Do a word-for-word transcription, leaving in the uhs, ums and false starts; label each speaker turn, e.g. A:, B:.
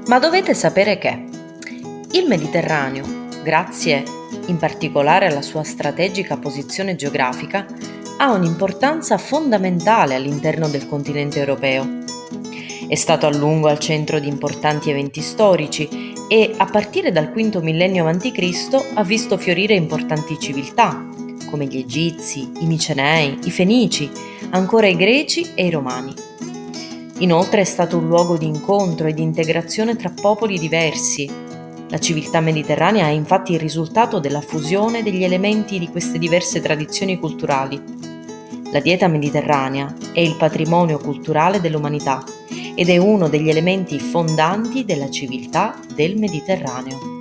A: Ma dovete sapere che il Mediterraneo, grazie in particolare alla sua strategica posizione geografica, ha un'importanza fondamentale all'interno del continente europeo. È stato a lungo al centro di importanti eventi storici e, a partire dal quinto millennio avanti Cristo, ha visto fiorire importanti civiltà, come gli Egizi, i Micenei, i Fenici, ancora i Greci e i Romani. Inoltre è stato un luogo di incontro e di integrazione tra popoli diversi. La civiltà mediterranea è infatti il risultato della fusione degli elementi di queste diverse tradizioni culturali. La dieta mediterranea è il patrimonio culturale dell'umanità ed è uno degli elementi fondanti della civiltà del Mediterraneo.